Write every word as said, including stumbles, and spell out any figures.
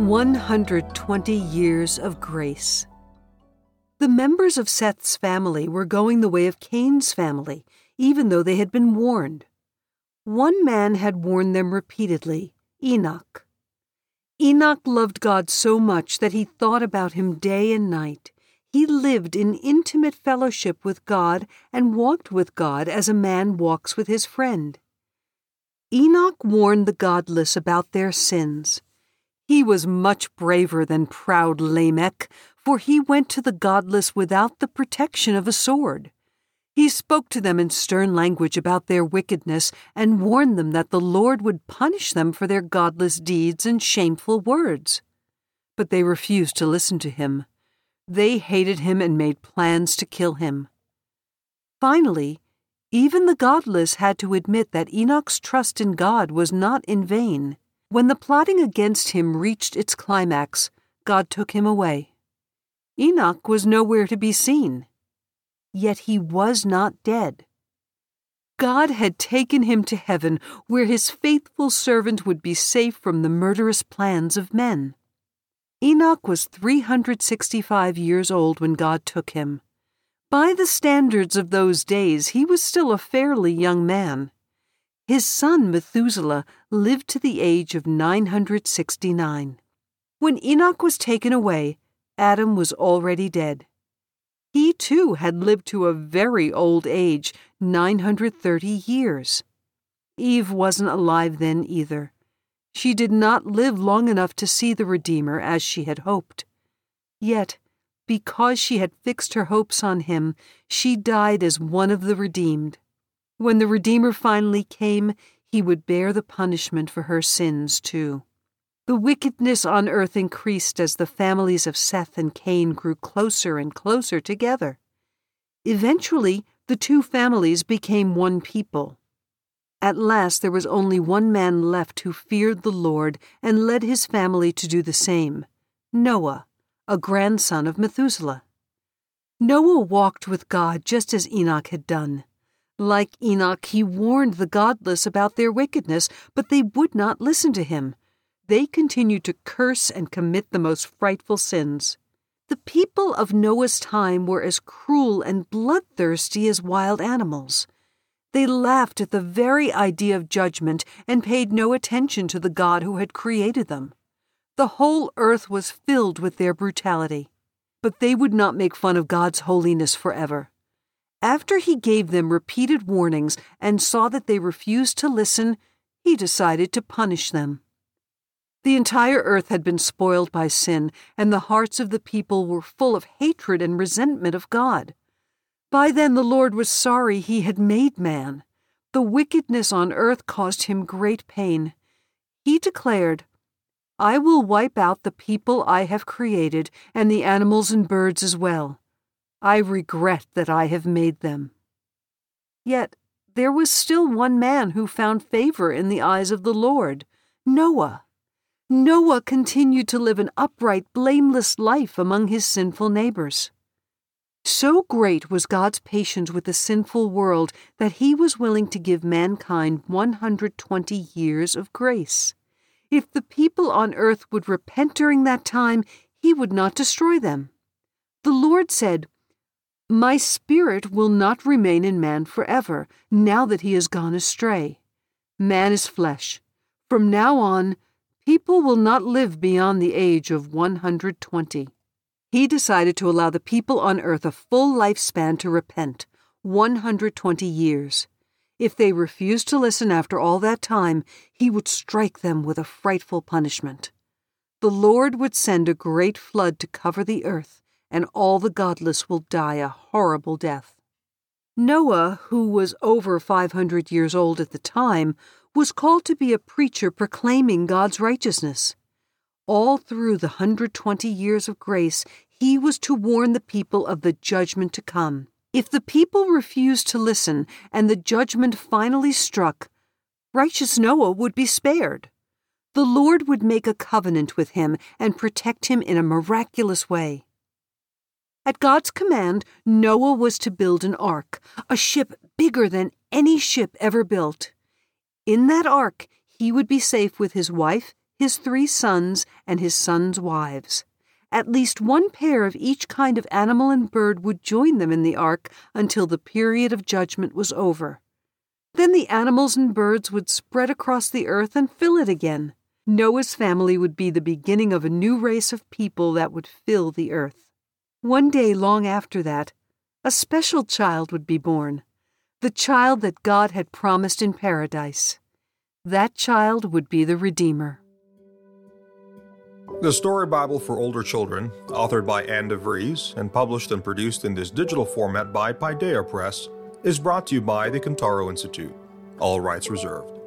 one hundred twenty years of grace. The members of Seth's family were going the way of Cain's family, even though they had been warned. One man had warned them repeatedly, Enoch. Enoch loved God so much that he thought about him day and night. He lived in intimate fellowship with God and walked with God as a man walks with his friend. Enoch warned the godless about their sins. He was much braver than proud Lamech, for he went to the godless without the protection of a sword. He spoke to them in stern language about their wickedness and warned them that the Lord would punish them for their godless deeds and shameful words. But they refused to listen to him. They hated him and made plans to kill him. Finally, even the godless had to admit that Enoch's trust in God was not in vain. When the plotting against him reached its climax, God took him away. Enoch was nowhere to be seen. Yet he was not dead. God had taken him to heaven, where his faithful servant would be safe from the murderous plans of men. Enoch was three hundred sixty-five years old when God took him. By the standards of those days, he was still a fairly young man. His son Methuselah lived to the age of nine hundred sixty-nine. When Enoch was taken away, Adam was already dead. He too had lived to a very old age, nine hundred thirty years. Eve wasn't alive then either. She did not live long enough to see the Redeemer as she had hoped. Yet, because she had fixed her hopes on him, she died as one of the redeemed. When the Redeemer finally came, he would bear the punishment for her sins too. The wickedness on earth increased as the families of Seth and Cain grew closer and closer together. Eventually, the two families became one people. At last there was only one man left who feared the Lord and led his family to do the same, Noah, a grandson of Methuselah. Noah walked with God just as Enoch had done. Like Enoch, he warned the godless about their wickedness, but they would not listen to him. They continued to curse and commit the most frightful sins. The people of Noah's time were as cruel and bloodthirsty as wild animals. They laughed at the very idea of judgment and paid no attention to the God who had created them. The whole earth was filled with their brutality. But they would not make fun of God's holiness forever. After he gave them repeated warnings and saw that they refused to listen, he decided to punish them. The entire earth had been spoiled by sin, and the hearts of the people were full of hatred and resentment of God. By then the Lord was sorry he had made man. The wickedness on earth caused him great pain. He declared, "I will wipe out the people I have created, and the animals and birds as well. I regret that I have made them." Yet there was still one man who found favor in the eyes of the Lord, Noah. Noah continued to live an upright, blameless life among his sinful neighbors. So great was God's patience with the sinful world that he was willing to give mankind one hundred twenty years of grace. If the people on earth would repent during that time, he would not destroy them. The Lord said, "My spirit will not remain in man forever, now that he has gone astray. Man is flesh. From now on, people will not live beyond the age of one hundred twenty. He decided to allow the people on earth a full lifespan to repent, one hundred twenty years. If they refused to listen after all that time, he would strike them with a frightful punishment. The Lord would send a great flood to cover the earth, and all the godless will die a horrible death. Noah, who was over five hundred years old at the time, was called to be a preacher proclaiming God's righteousness. All through the one hundred twenty years of grace, he was to warn the people of the judgment to come. If the people refused to listen and the judgment finally struck, righteous Noah would be spared. The Lord would make a covenant with him and protect him in a miraculous way. At God's command, Noah was to build an ark, a ship bigger than any ship ever built. In that ark, he would be safe with his wife, his three sons, and his sons' wives. At least one pair of each kind of animal and bird would join them in the ark until the period of judgment was over. Then the animals and birds would spread across the earth and fill it again. Noah's family would be the beginning of a new race of people that would fill the earth. One day long after that, a special child would be born, the child that God had promised in paradise. That child would be the Redeemer. The Story Bible for Older Children, authored by Anne DeVries and published and produced in this digital format by Paideia Press, is brought to you by the Cantaro Institute. All rights reserved.